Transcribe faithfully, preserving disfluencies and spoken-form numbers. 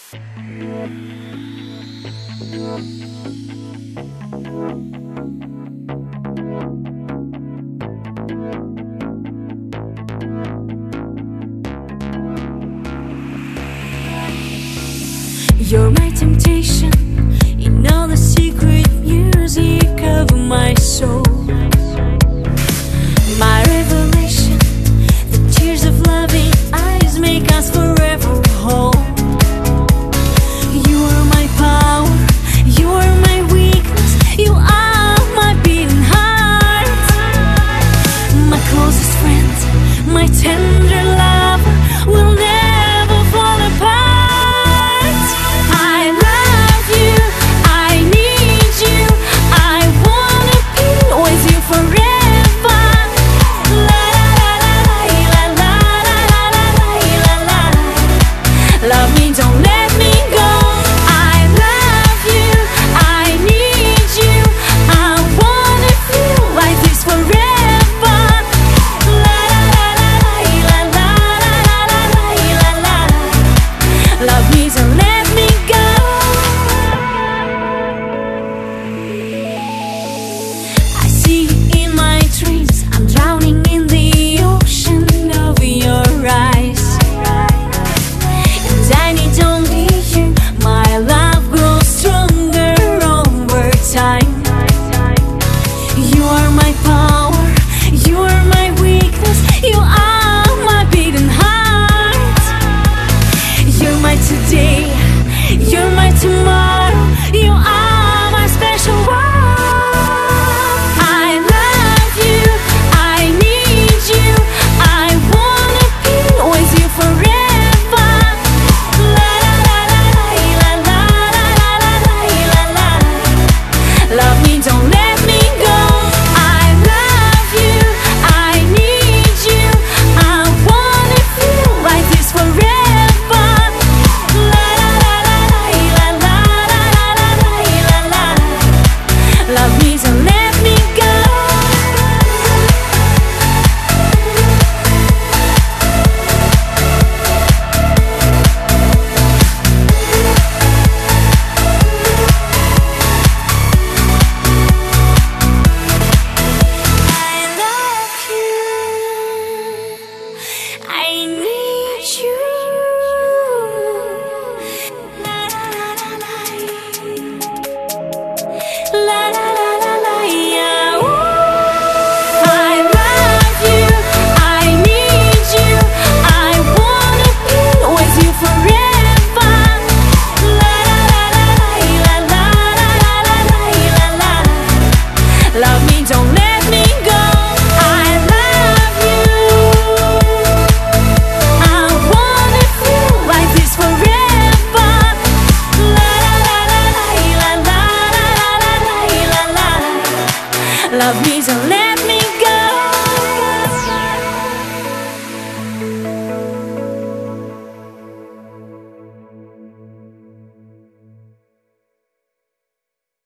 You're my temptation in all the secret music of my soul. My revelation, the tears of loving eyes make us forever whole. You are my power, you are my weakness, you are my beating heart. My closest friend, my tender lover will never fall apart. I love you, I need you, I wanna be with you forever. La la la la la la la la la la. Love me, don't let